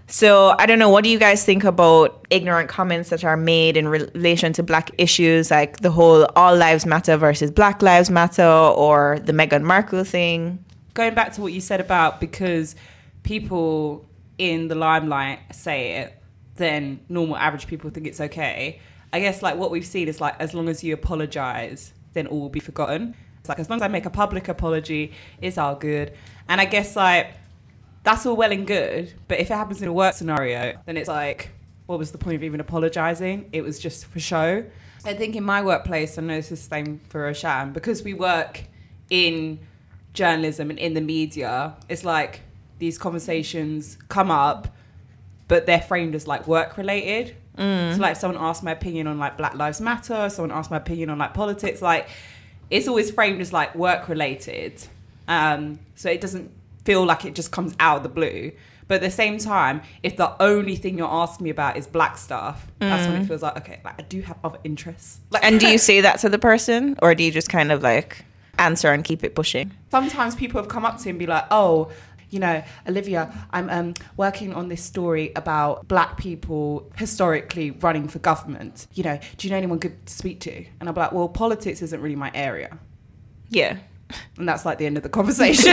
So I don't know, what do you guys think about ignorant comments that are made in relation to Black issues, like the whole All Lives Matter versus Black Lives Matter, or the Meghan Markle thing? Going back to what you said about because people in the limelight say it, then normal average people think it's okay. I guess like what we've seen is like, as long as you apologize, then all will be forgotten. It's like, as long as I make a public apology, it's all good. And I guess like, that's all well and good, but if it happens in a work scenario, then it's like, what was the point of even apologising? It was just for show. I think in my workplace, I know it's the same for Roshan, because we work in journalism and in the media, it's like these conversations come up, but they're framed as like work-related. Mm. So like, if someone asks my opinion on like Black Lives Matter, someone asks my opinion on like politics, like it's always framed as like work-related. Um, so it doesn't feel like it just comes out of the blue. But at the same time, if the only thing you're asking me about is Black stuff, mm. that's when it feels like, okay, like I do have other interests. Like, and do you say that to the person, or do you just kind of like answer and keep it pushing? Sometimes people have come up to me and be like, oh, you know, Olivia, I'm um, working on this story about Black people historically running for government. You know, do you know anyone good to speak to? And I'm like, well, politics isn't really my area. Yeah. And that's like the end of the conversation.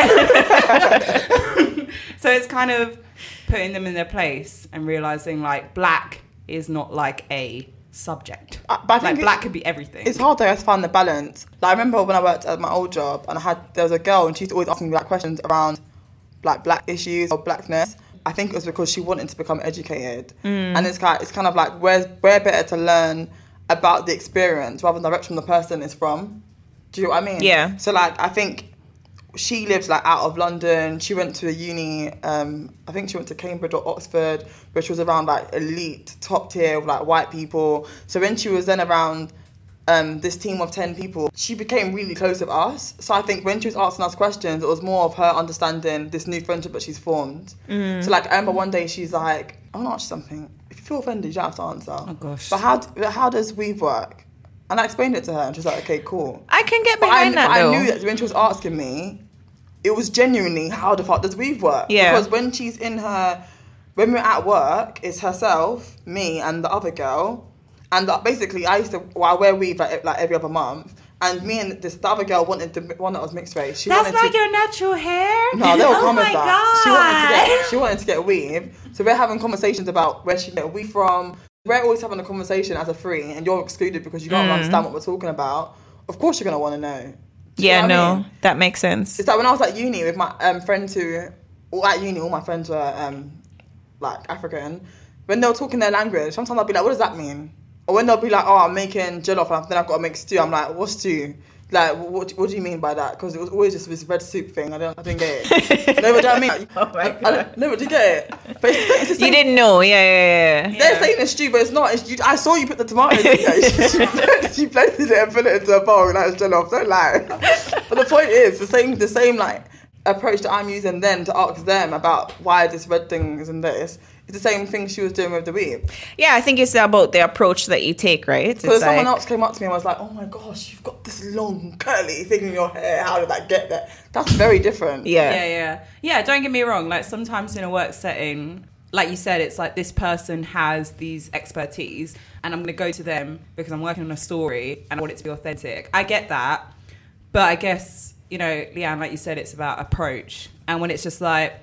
So it's kind of putting them in their place and realizing like Black is not like a subject. Uh, but I think like it, Black could be everything. It's hard though to find the balance. Like I remember when I worked at my old job and I had there was a girl and she used to always ask me like questions around like Black issues or Blackness. I think it was because she wanted to become educated. Mm. And it's kind of, it's kind of like we're we're better to learn about the experience rather than direct from the person it's from. Do you know what I mean? Yeah. So, like, I think she lives, like, out of London. She went to a uni, um, I think she went to Cambridge or Oxford, which was around, like, elite, top tier, like, white people. So when she was then around um, this team of ten people, she became really close with us. So I think when she was asking us questions, it was more of her understanding this new friendship that she's formed. Mm. So, like, I remember one day she's like, I want to ask you something. If you feel offended, you don't have to answer. Oh, gosh. But how, how does Weave work? And I explained it to her, and she was like, okay, cool. I can get but behind I, that, but though. I knew that when she was asking me, it was genuinely, how the fuck does Weave work? Yeah. Because when she's in her, when we're at work, it's herself, me, and the other girl. And the, basically, I used to, well, I wear Weave like, like every other month. And me and this the other girl wanted the one that was mixed race. She That's wanted not to, your natural hair? No, they were oh come my as God. that. She wanted to get, she wanted to get Weave. So we're having conversations about where she get Weave from. We're always having a conversation as a free, and you're excluded because you don't mm. understand what we're talking about. Of course you're going to want to know. Yeah, you know no, I mean? That makes sense. It's like when I was at uni with my um, friends who, all at uni, all my friends were um, like African. When they were talking their language, sometimes I'll be like, what does that mean? Or when they'll be like, oh, I'm making jollof and then I've got to make stew. I'm like, what's stew? Like, what, what do you mean by that? Because it was always just this red soup thing. I don't, I didn't get it. No, but do you know what I mean? Oh my God. I, I, no, but do you get it? But it's, it's the same. You didn't know, yeah, yeah, yeah. They're saying it's stew, but it's not. It's, you, I saw you put the tomatoes in there. She, she, she blended it and put it into a bowl and that's jollof. Don't lie. But the point is, the same, the same like approach that I'm using then to ask them about why this red thing is in this. It's the same thing she was doing with the Weave. Yeah, I think it's about the approach that you take, right? So someone else came up to me and was like, oh my gosh, you've got this long curly thing in your hair. How did that get there? That's very different. Yeah. Yeah, yeah. Yeah, don't get me wrong. Like sometimes in a work setting, like you said, it's like this person has these expertise and I'm going to go to them because I'm working on a story and I want it to be authentic. I get that. But I guess, you know, Leanne, like you said, it's about approach. And when it's just like,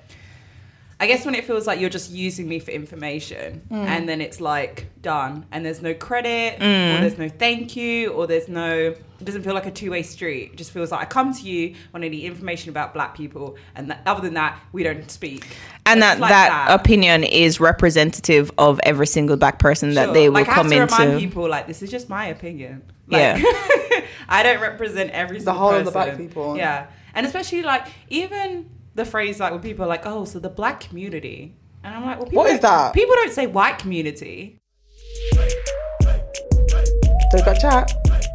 I guess when it feels like you're just using me for information mm. and then it's like done and there's no credit mm. or there's no thank you or there's no, it doesn't feel like a two-way street. It just feels like I come to you when I need information about Black people and that, other than that, we don't speak. And that, like that that opinion is representative of every single Black person that sure. they will like, come into. I have to into. remind people like, this is just my opinion. Like, yeah. I don't represent every single The whole person. of the Black people. Yeah. And especially like, even the phrase like when people are like, oh, so the Black community. And I'm like, well, people what is that? People don't say white community. Take a chat.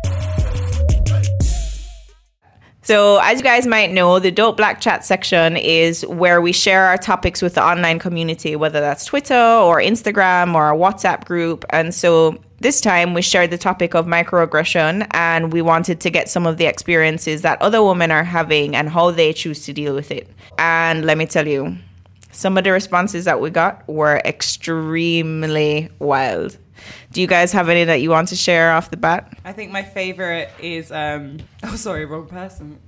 So as you guys might know, the Dope Black Chat section is where we share our topics with the online community, whether that's Twitter or Instagram or a WhatsApp group. And so this time we shared the topic of microaggression and we wanted to get some of the experiences that other women are having and how they choose to deal with it. And let me tell you, some of the responses that we got were extremely wild. Do you guys have any that you want to share off the bat? I think my favorite is um oh sorry, wrong person.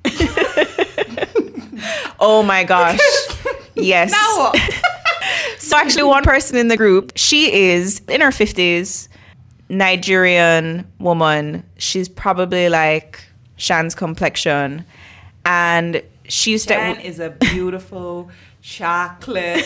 Oh my gosh. Yes. Now what? So actually one person in the group, she is in her fifties, Nigerian woman. She's probably like Shan's complexion. And she used Shan to... is a beautiful chocolate.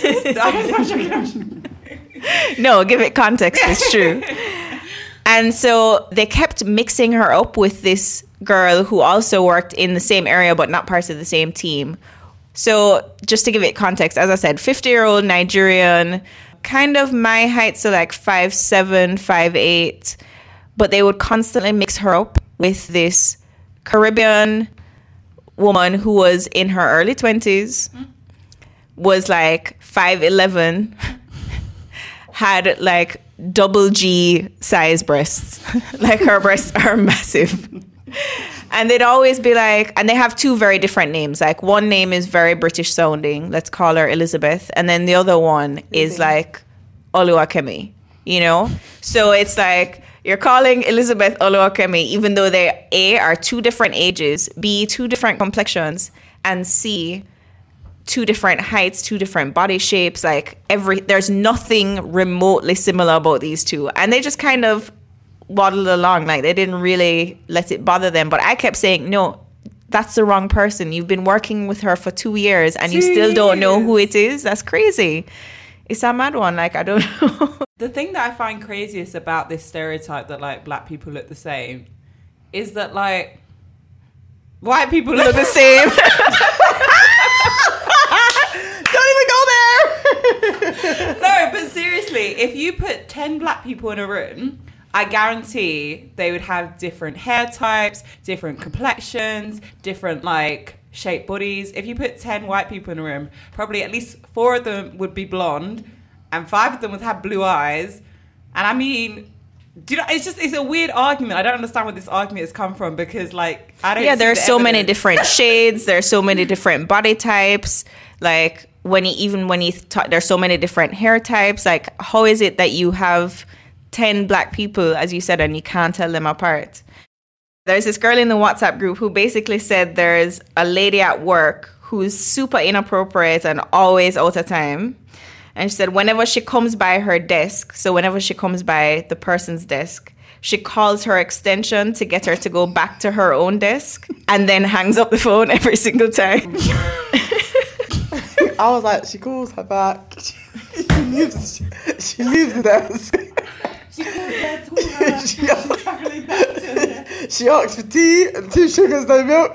No, give it context. It's true. And so they kept mixing her up with this girl who also worked in the same area but not part of the same team. So just to give it context, as I said, fifty-year-old Nigerian, kind of my height, so like five seven, five eight. But they would constantly mix her up with this Caribbean woman who was in her early twenties, was like five eleven, had like double G size breasts. Like her breasts are massive. And they'd always be like, and they have two very different names. Like one name is very British sounding. Let's call her Elizabeth. And then the other one is like Oluwakemi, you know? So it's like, you're calling Elizabeth Oluwakemi, even though they A, are two different ages, B, two different complexions, and C, two different heights, two different body shapes. Like every, there's nothing remotely similar about these two. And they just kind of waddled along. Like they didn't really let it bother them. But I kept saying, no, that's the wrong person. You've been working with her for two years and you still don't know who it is. That's crazy. It's a mad one. Like, I don't know. The thing that I find craziest about this stereotype that like black people look the same is that like white people look the same. Don't even go there. No, but seriously, if you put ten black people in a room, I guarantee they would have different hair types, different complexions, different like shaped bodies. If you put ten white people in a room, probably at least four of them would be blonde and five of them would have blue eyes. And I mean, do you know, it's just, it's a weird argument. I don't understand where this argument has come from because like, I don't Yeah, see there are the so evidence. many different shades. There are so many different body types. Like when you, even when you, talk, there's so many different hair types. Like how is it that you have ten black people, as you said, and you can't tell them apart? There's this girl in the WhatsApp group who basically said there's a lady at work who's super inappropriate and always out of time. And she said whenever she comes by her desk, so whenever she comes by the person's desk, she calls her extension to get her to go back to her own desk and then hangs up the phone every single time. I was like, she calls her back. She leaves, she leaves the desk. She calls her, calls her, She- she's travelling back to her. She asks for tea and two sugars, no milk.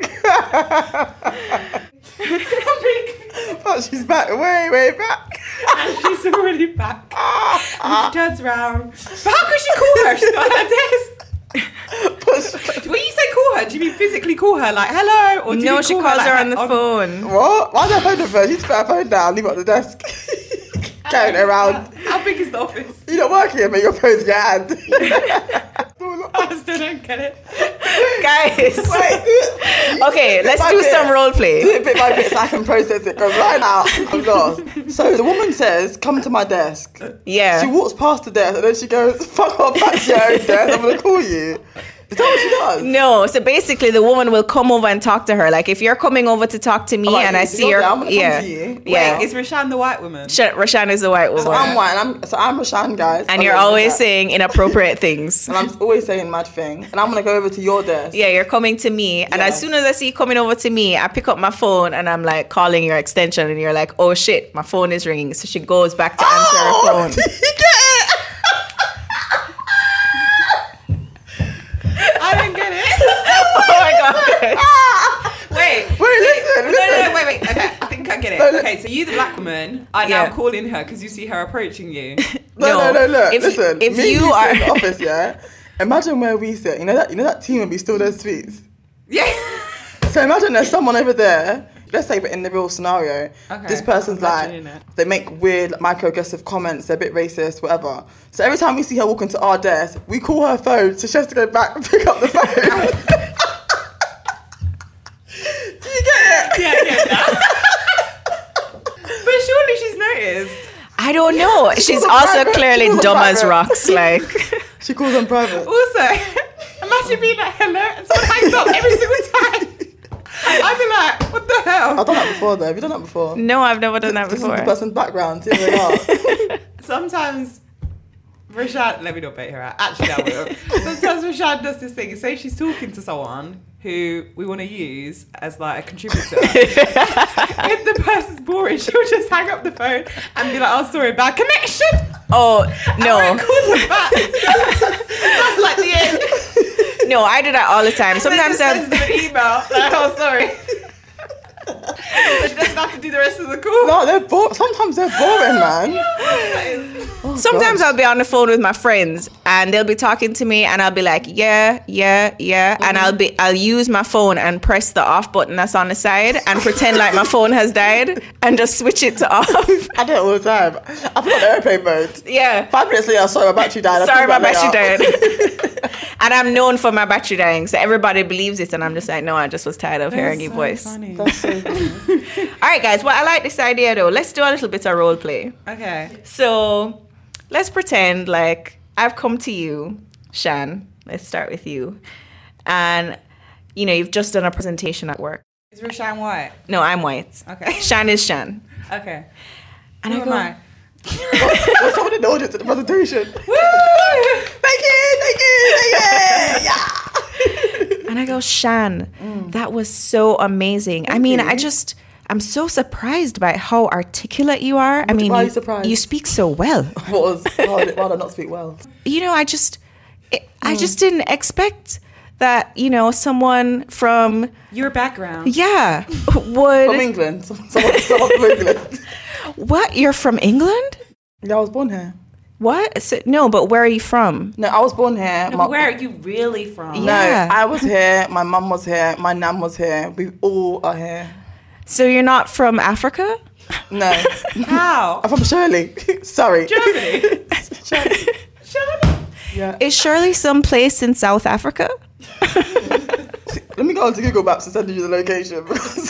But she's back, way, way back. And she's already back. And she turns around. But how could she call her? She's not at her desk. But she- When you say call her, do you mean physically call her, like hello, or do No, you she call calls her like, on the phone. What? Why did I phone her first? You just put her phone down, leave it on the desk. Carrying it around. How big is the office? You're not working here, but your phone's in your hand. I still don't get it. Guys. Wait, do it. Okay, let's by do bit. some role Do play. it bit by bit so I can process it, because right now I'm lost. So the woman says, come to my desk. Yeah. She walks past the desk and then she goes, fuck off back to your own desk, I'm going to call you. Is that what she does? No, so basically the woman will come over and talk to her. Like if you're coming over to talk to me Oh, like, and I you're see her, there, I'm gonna come yeah, to you. yeah. Wait, is Rashan the white woman? Sh- Rashan is the white woman, So I'm white, and I'm, so I'm Rashan, guys. and I'm you're gonna do always that. saying inappropriate things. And I'm always saying mad thing. And I'm going to go over to your desk. Yeah, you're coming to me, and as Yes. soon as I see you coming over to me, I pick up my phone and I'm like calling your extension, and you're like, "Oh shit, my phone is ringing." So she goes back to answer Oh, her phone. did you get it? I don't get it. Oh my god! Wait, Wait, listen, no, listen. no, no, wait, wait. Okay, I think I get it. No, no. Okay, so you, the black woman, are Yeah. now calling her because you see her approaching you. No, No, no, no, no. if- Listen, if me and you sit are- in the office, yeah. Imagine where we sit. You know that. You know that team would be still those sweets. Yeah. So imagine there's someone over there. Let's say, but in the real scenario, Okay, this person's I'm like, imagining it. they make weird microaggressive comments. They're a bit racist, whatever. So every time we see her walk into our desk, we call her phone, so she has to go back and pick up the phone. Do you get it? Yeah, I get that. But surely she's I don't know. She's also clearly dumb as rocks. Like she calls them private. Also, imagine being like hello and someone hangs up every single time. I'd be like, what the hell? I've done that before though. Have you done that before? No, I've never done that This before. is the person's background. See who they are. Sometimes Rashad, let me not bait her out. Actually, I will. Sometimes Rashad does this thing. Say she's talking to someone who we want to use as like a contributor. If the person's boring, she'll just hang up the phone and be like, "Oh, sorry, bad connection." Oh no! And call her back. That's like the end. No, I do that all the time. Sometimes I I send them an email. Like, oh, sorry. So she doesn't have to do the rest of the call. No, they're bo- sometimes they're boring, man. Oh, Sometimes God. I'll be on the phone with my friends and they'll be talking to me and I'll be like, yeah, yeah, yeah. Mm-hmm. And I'll be, I'll use my phone and press the off button that's on the side and pretend like my phone has died and just switch it to off. I do it all the time. I put on airplane mode. Yeah. Five minutes later, sorry, my battery died. I'll Sorry, call my you back battery later. died. And I'm known for my battery dying. So everybody believes it. And I'm just like, no, I just was tired of hearing your so voice. Funny. That's so funny. All right, guys. Well, I like this idea, though. Let's do a little bit of role play. Okay. So let's pretend like I've come to you, Shan. Let's start with you. And, you know, you've just done a presentation at work. Is Rashan white? No, I'm white. Okay. Shan is Shan. Okay. And Who I am go, I? What's someone in the audience at the presentation? Woo! Thank you, thank you, thank you. Yeah. And I go, Shan, mm. that was so amazing. Thank I mean, you. I just, I'm so surprised by how articulate you are. What, I mean, why are you, you, surprised? you speak so well. What was, why did, why did I not speak well? You know, I just, it, mm. I just didn't expect that, you know, someone from... Your background. Yeah. Would... From England. Someone, someone from England. What? You're from England? Yeah, I was born here. What? So, no, but where are you from? No, I was born here. No, my, but where are you really from? No, Yeah. I was here. My mum was here. My nan was here. We all are here. So you're not from Africa? No. How? I'm from Shirley. Sorry. Germany. Shirley. Shirley. Yeah. Is Shirley someplace in South Africa? Let me go onto Google Maps and send you the location.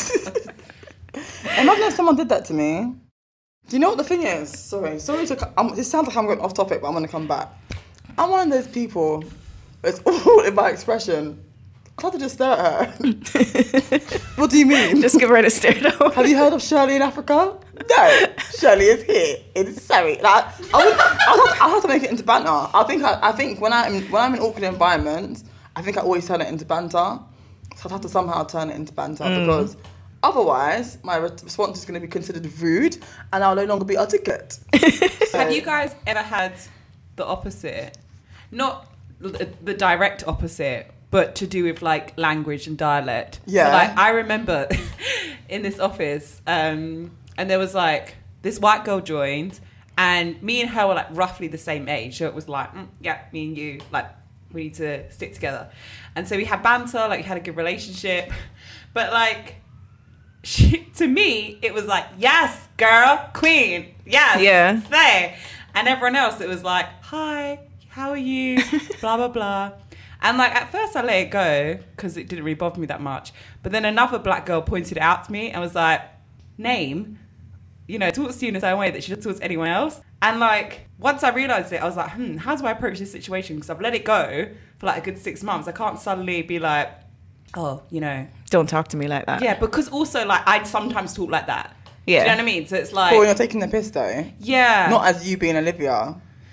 Imagine if someone did that to me. Do you know what the thing is? Sorry, sorry to. Um, this sounds like I'm going off topic, but I'm going to come back. I'm one of those people. It's all in my expression. I have to just stare at her. What do you mean? Just give her a stare down. Have you heard of Shirley in Africa? No, Shirley is here in Surrey. Like, I would, I'll, have to, I'll have to make it into banter. I think. I, I think when I'm when I'm in awkward environments, I think I always turn it into banter. So I'd have to somehow turn it into banter mm. because. Otherwise, my response is going to be considered rude and I'll no longer be articulate. So. Have you guys ever had the opposite? Not the direct opposite, but to do with like language and dialect. Yeah. So like I remember in this office, um, and there was like this white girl joined and me and her were like roughly the same age. So it was like, mm, yeah, me and you, like we need to stick together. And so we had banter, like we had a good relationship. But like, She, to me, it was like, yes, girl, queen, yes, yeah, say. And everyone else, it was like, hi, how are you, blah, blah, blah. And like, at first I let it go because it didn't really bother me that much. But then another black girl pointed it out to me and was like, name, you know, talks to you in the same way that she doesn't talk to anyone else. And like, once I realised it, I was like, hmm, how do I approach this situation? Because I've let it go for like a good six months. I can't suddenly be like, oh, you know. Don't talk to me like that. Yeah, because also, like, I'd sometimes talk like that. Yeah. Do you know what I mean? So it's like... Well, you're taking the piss, though. Yeah. Not as you being Olivia.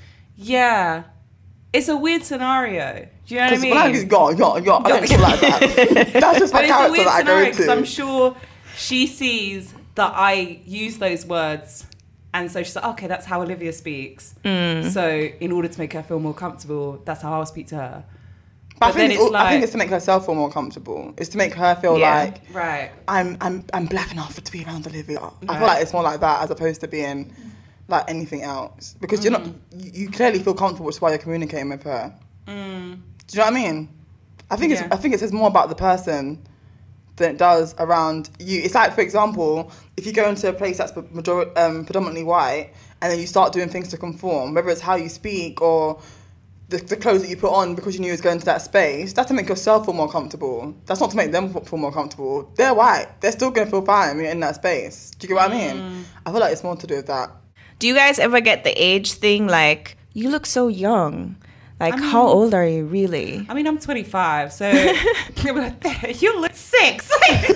Yeah. It's a weird scenario. Do you know what I mean? Because when I go, yo, yo, I don't talk like that. That's just my but character it's a weird that I go scenario into. because I'm sure she sees that I use those words and so she's like, okay, that's how Olivia speaks. Mm. So in order to make her feel more comfortable, that's how I'll speak to her. But, but I, think then it's, it's like, I think it's to make herself feel more comfortable. It's to make her feel yeah. like right. I'm I'm I'm black enough to be around Olivia. Right. I feel like it's more like that as opposed to being like anything else. Because mm. you're not you, you clearly feel comfortable, which is why you're communicating with her. Mm. Do you know what I mean? I think yeah. it's I think it says more about the person than it does around you. It's like, for example, if you go into a place that's major- um, predominantly white and then you start doing things to conform, whether it's how you speak or The, the clothes that you put on because you knew you was going to that space, that's to make yourself feel more comfortable. That's not to make them feel more comfortable. They're white. They're still going to feel fine when you're in that space. Do you get what mm. I mean? I feel like it's more to do with that. Do you guys ever get the age thing? Like, you look so young. Like, I mean, how old are you really? I mean, I'm twenty-five, so you look six.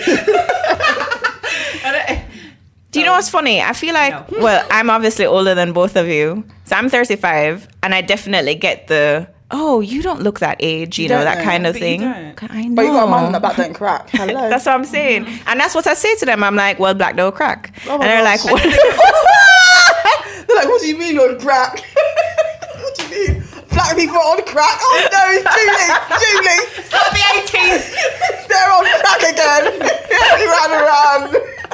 Do you know what's funny? I feel like, no. well, I'm obviously older than both of you. So I'm thirty-five, and I definitely get the, oh, you don't look that age, you, you know, that know. kind of but thing. I know. But you got a man that back don't crack. Hello. That's what I'm saying. Mm-hmm. And that's what I say to them. I'm like, well, black don't crack. Oh and they're gosh. like, what? They're like, what do you mean on crack? What do you mean? Black people are on crack? Oh no, Julie, Julie. It's not the eighties. They're on crack again. Run around.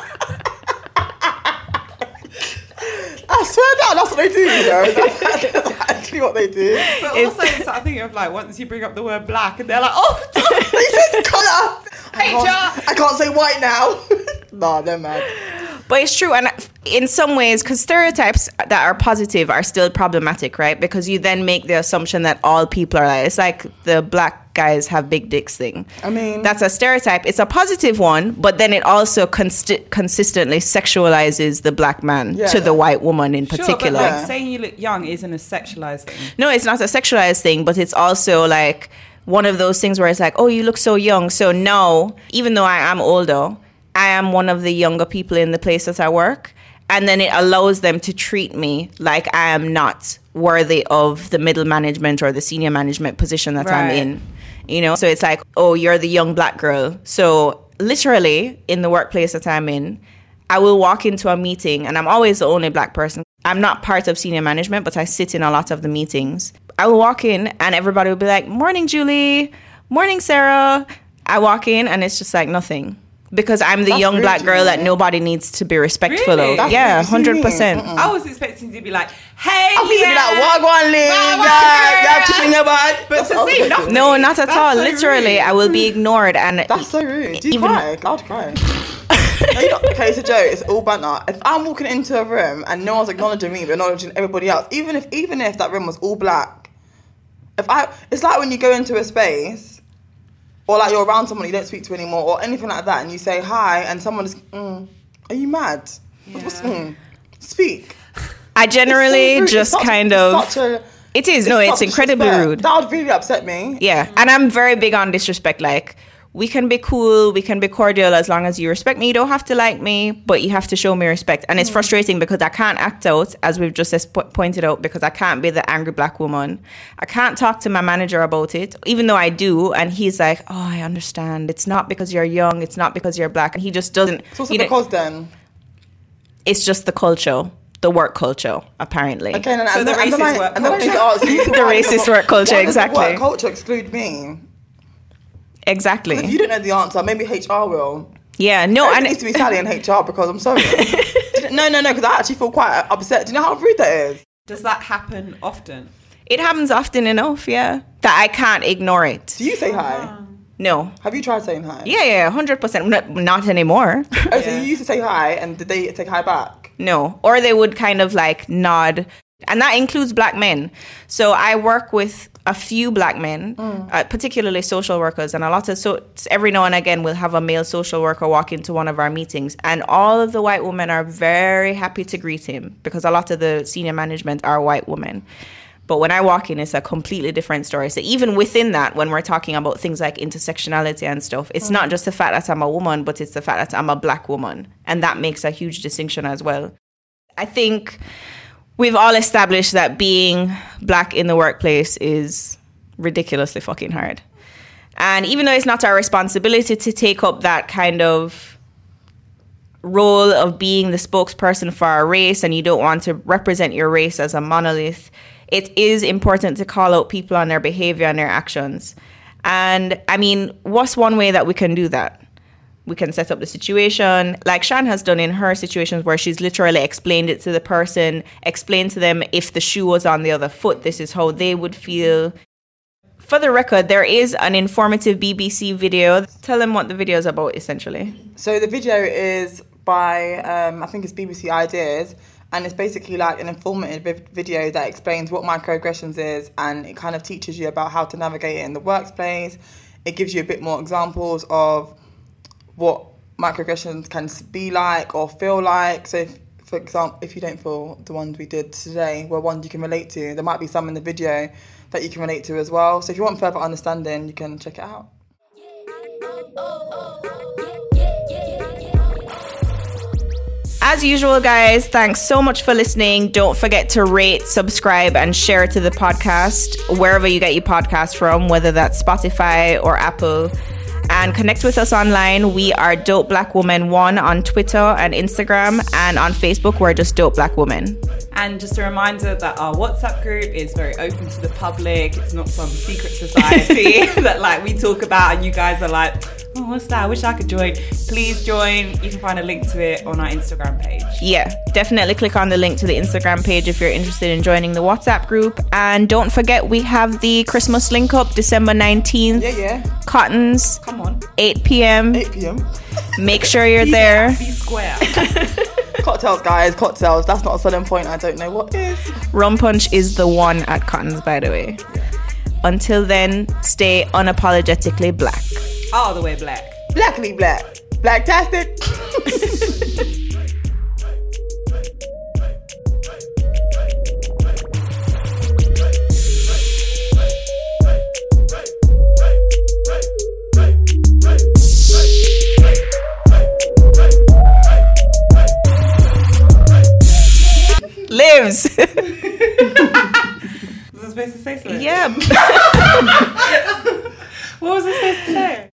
I swear down, that's what they do, you know. That's actually what they do. But also, it's that thing of like, once you bring up the word black, and they're like, oh, this is colour. I H R. can't, I can't say white now. Nah, they're mad. But it's true, and in some ways, because stereotypes that are positive are still problematic, right? Because you then make the assumption that all people are like, it's like the black guys have big dicks thing. I mean, that's a stereotype. It's a positive one, but then it also const- consistently sexualizes the black man yeah. to the white woman in particular. Sure, but like yeah. saying you look young isn't a sexualized thing. No, it's not a sexualized thing, but it's also like one of those things where it's like, oh, you look so young. So now, even though I am older, I am one of the younger people in the place that I work. And then it allows them to treat me like I am not worthy of the middle management or the senior management position that right. I'm in. You know, so it's like, oh, you're the young black girl. So literally in the workplace that I'm in, I will walk into a meeting and I'm always the only black person. I'm not part of senior management, but I sit in a lot of the meetings. I will walk in and everybody will be like, morning, Julie. Morning, Sarah. I walk in and it's just like nothing. Because I'm the That's young rude, black girl man. that nobody needs to be respectful Really? of. That's yeah, one hundred really percent. Mm-mm. I was expecting to be like, hey, I think yeah, you'd be like, wagwan lee, Wagwan, yeah, yeah. yeah, chicken your bud. But That's to what I say was nothing. thinking. No, not at That's all. so Literally, rude. I will be ignored. And That's so rude. Do you even- cry? I would cry. No, you don't. Okay, it's a joke. It's all banter. If I'm walking into a room and no one's acknowledging me, but acknowledging everybody else, even if even if that room was all black, if I, it's like when you go into a space. Or like you're around someone you don't speak to anymore or anything like that and you say hi and someone is, mm, are you mad? Yeah. What's, mm, speak. I generally so just such, kind of... Such a, it is. No, it's incredibly disrespect. rude. That would really upset me. Yeah. And I'm very big on disrespect. Like, we can be cool, we can be cordial as long as you respect me. You don't have to like me, but you have to show me respect. And it's mm. frustrating because I can't act out, as we've just pointed out, because I can't be the angry black woman. I can't talk to my manager about it, even though I do. And he's like, oh, I understand. It's not because you're young. It's not because you're black. And he just doesn't. It's also because then. It's just the culture. The work culture, apparently. Okay, and, so and the, the racist and work and culture. Ask, the racist work culture, why exactly. Does the work culture exclude me? Exactly. If you don't know the answer, maybe H R will. Yeah, no, It and needs to be Sally in H R because I'm sorry. no, no, no, because I actually feel quite upset. Do you know how rude that is? Does that happen often? It happens often enough, yeah, that I can't ignore it. Do you say hi? No. Have you tried saying hi? Yeah, yeah, one hundred percent. Not, not anymore. Oh, so you used to say hi, and did they take hi back? No. Or they would kind of like nod. And that includes black men. So I work with a few black men, mm. uh, particularly social workers. And a lot of, so every now and again, we'll have a male social worker walk into one of our meetings. And all of the white women are very happy to greet him because a lot of the senior management are white women. But when I walk in, it's a completely different story. So even within that, when we're talking about things like intersectionality and stuff, it's mm. not just the fact that I'm a woman, but it's the fact that I'm a black woman. And that makes a huge distinction as well. I think we've all established that being black in the workplace is ridiculously fucking hard. And even though it's not our responsibility to take up that kind of role of being the spokesperson for our race, and you don't want to represent your race as a monolith, it is important to call out people on their behavior and their actions. And I mean, what's one way that we can do that? We can set up the situation like Shan has done in her situations where she's literally explained it to the person, explained to them if the shoe was on the other foot, this is how they would feel. For the record, there is an informative B B C video. Tell them what the video is about, essentially. So the video is by, um, I think it's B B C Ideas, and it's basically like an informative video that explains what microaggressions is, and it kind of teaches you about how to navigate it in the workplace. It gives you a bit more examples of what microaggressions can be like or feel like. So if, for example, if you don't feel the ones we did today were ones you can relate to, there might be some in the video that you can relate to as well. So if you want further understanding, you can check it out. As usual, guys, thanks so much for listening. Don't forget to rate, subscribe, and share to the podcast wherever you get your podcast from, whether that's Spotify or Apple. And connect with us online. We are Dope Black Woman one on Twitter and Instagram, and on Facebook we're just Dope Black Woman. And just a reminder that our WhatsApp group is very open to the public. It's not some secret society that like we talk about and you guys are like, oh, what's that? I wish I could join. Please join. You can find a link to it on our Instagram page. Yeah, definitely click on the link to the Instagram page if you're interested in joining the WhatsApp group. And don't forget, we have the Christmas link up December nineteenth. Yeah, yeah. Cottons. Come on. eight p.m. eight p.m. Make sure you're there. Be square. Cocktails, guys, cocktails. That's not a selling point. I don't know what is. Rum punch is the one at Cottons, by the way. Until then, stay unapologetically black. All the way black. Blackly black. Blacktastic. Lives. Was I supposed to say something? Yeah. What was I supposed to say?